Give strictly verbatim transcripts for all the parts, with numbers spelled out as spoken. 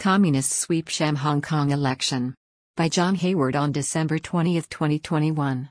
Communists Sweep Sham Hong Kong Election. By John Hayward on December twentieth, twenty twenty-one.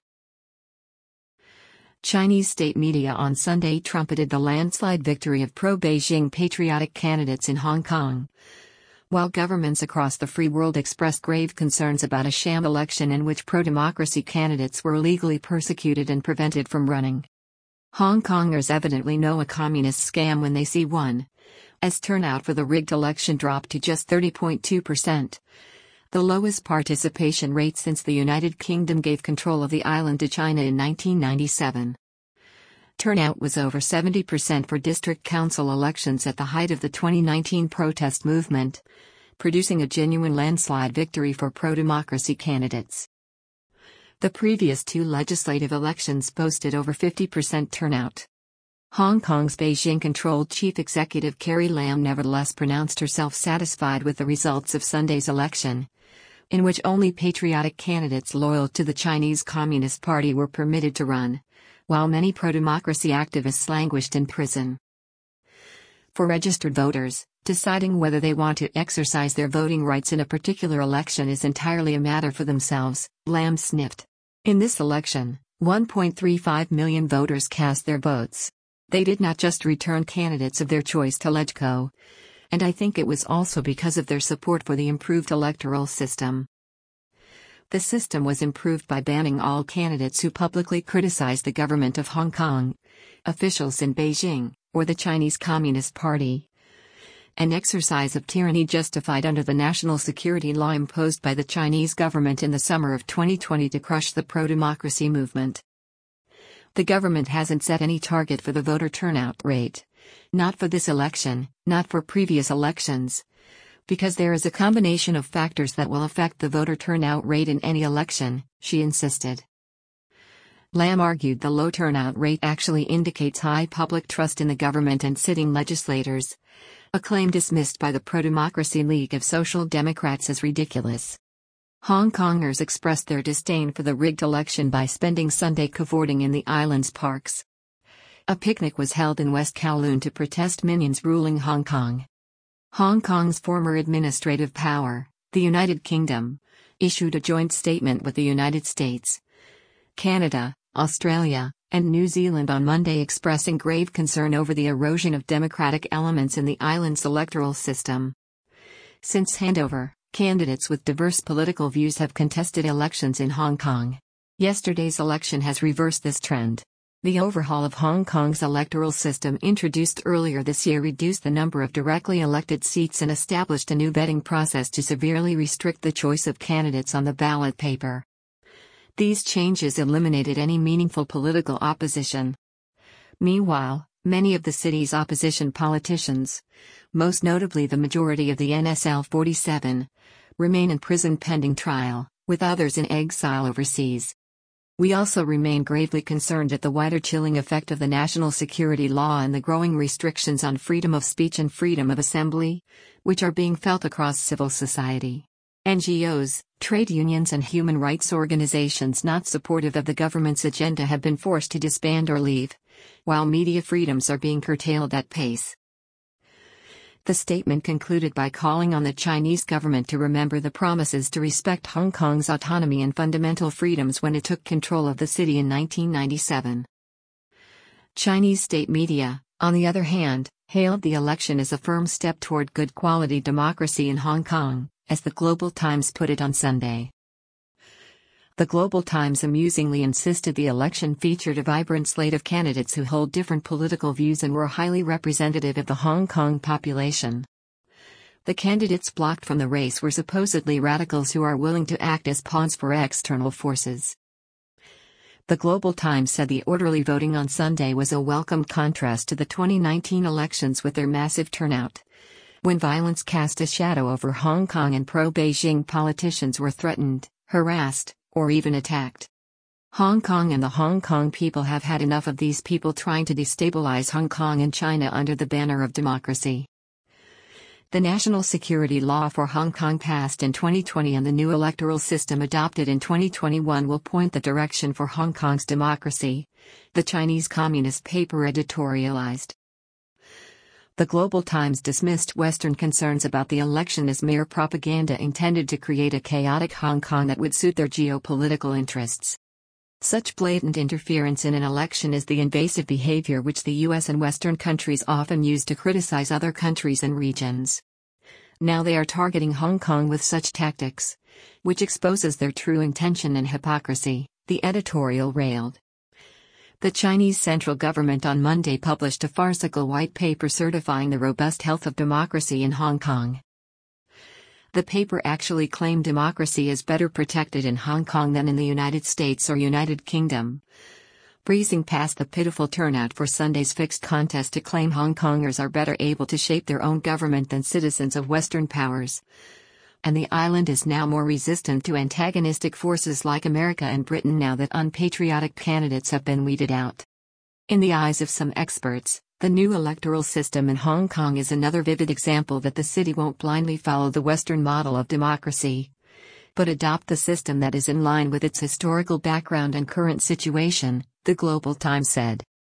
Chinese state media on Sunday trumpeted the landslide victory of pro-Beijing patriotic candidates in Hong Kong, while governments across the free world expressed grave concerns about a sham election in which pro-democracy candidates were illegally persecuted and prevented from running. Hong Kongers evidently know a communist scam when they see one, as turnout for the rigged election dropped to just thirty point two percent, the lowest participation rate since the United Kingdom gave control of the island to China in nineteen ninety-seven. Turnout was over seventy percent for district council elections at the height of the twenty nineteen protest movement, producing a genuine landslide victory for pro-democracy candidates. The previous two legislative elections boasted over fifty percent turnout. Hong Kong's Beijing-controlled chief executive Carrie Lam nevertheless pronounced herself satisfied with the results of Sunday's election, in which only patriotic candidates loyal to the Chinese Communist Party were permitted to run, while many pro-democracy activists languished in prison. For registered voters, deciding whether they want to exercise their voting rights in a particular election is entirely a matter for themselves, Lam sniffed. In this election, one point three five million voters cast their votes. They did not just return candidates of their choice to LegCo, and I think it was also because of their support for the improved electoral system. The system was improved by banning all candidates who publicly criticized the government of Hong Kong, officials in Beijing, or the Chinese Communist Party. An exercise of tyranny justified under the national security law imposed by the Chinese government in the summer of twenty twenty to crush the pro-democracy movement. The government hasn't set any target for the voter turnout rate. Not for this election, not for previous elections. Because there is a combination of factors that will affect the voter turnout rate in any election, she insisted. Lam argued the low turnout rate actually indicates high public trust in the government and sitting legislators, a claim dismissed by the Pro-Democracy League of Social Democrats as ridiculous. Hong Kongers expressed their disdain for the rigged election by spending Sunday cavorting in the island's parks. A picnic was held in West Kowloon to protest minions ruling Hong Kong. Hong Kong's former administrative power, the United Kingdom, issued a joint statement with the United States, Canada, Australia, and New Zealand on Monday expressing grave concern over the erosion of democratic elements in the island's electoral system. Since handover, candidates with diverse political views have contested elections in Hong Kong. Yesterday's election has reversed this trend. The overhaul of Hong Kong's electoral system introduced earlier this year reduced the number of directly elected seats and established a new vetting process to severely restrict the choice of candidates on the ballot paper. These changes eliminated any meaningful political opposition. Meanwhile, many of the city's opposition politicians, most notably the majority of the N S L forty-seven, remain in prison pending trial, with others in exile overseas. We also remain gravely concerned at the wider chilling effect of the national security law and the growing restrictions on freedom of speech and freedom of assembly, which are being felt across civil society. N G Os, trade unions and human rights organizations not supportive of the government's agenda have been forced to disband or leave, while media freedoms are being curtailed at pace. The statement concluded by calling on the Chinese government to remember the promises to respect Hong Kong's autonomy and fundamental freedoms when it took control of the city in nineteen ninety-seven. Chinese state media, on the other hand, hailed the election as a firm step toward good quality democracy in Hong Kong, as the Global Times put it on Sunday. The Global Times amusingly insisted the election featured a vibrant slate of candidates who hold different political views and were highly representative of the Hong Kong population. The candidates blocked from the race were supposedly radicals who are willing to act as pawns for external forces. The Global Times said the orderly voting on Sunday was a welcome contrast to the twenty nineteen elections with their massive turnout, when violence cast a shadow over Hong Kong and pro-Beijing politicians were threatened, harassed, or even attacked. Hong Kong and the Hong Kong people have had enough of these people trying to destabilize Hong Kong and China under the banner of democracy. The national security law for Hong Kong passed in twenty twenty and the new electoral system adopted in twenty twenty-one will point the direction for Hong Kong's democracy, the Chinese Communist paper editorialized. The Global Times dismissed Western concerns about the election as mere propaganda intended to create a chaotic Hong Kong that would suit their geopolitical interests. Such blatant interference in an election is the invasive behavior which the U S and Western countries often use to criticize other countries and regions. Now they are targeting Hong Kong with such tactics, which exposes their true intention and hypocrisy, the editorial railed. The Chinese central government on Monday published a farcical white paper certifying the robust health of democracy in Hong Kong. The paper actually claimed democracy is better protected in Hong Kong than in the United States or United Kingdom, breezing past the pitiful turnout for Sunday's fixed contest to claim Hong Kongers are better able to shape their own government than citizens of Western powers. And the island is now more resistant to antagonistic forces like America and Britain now that unpatriotic candidates have been weeded out. In the eyes of some experts, the new electoral system in Hong Kong is another vivid example that the city won't blindly follow the Western model of democracy, but adopt the system that is in line with its historical background and current situation, the Global Times said.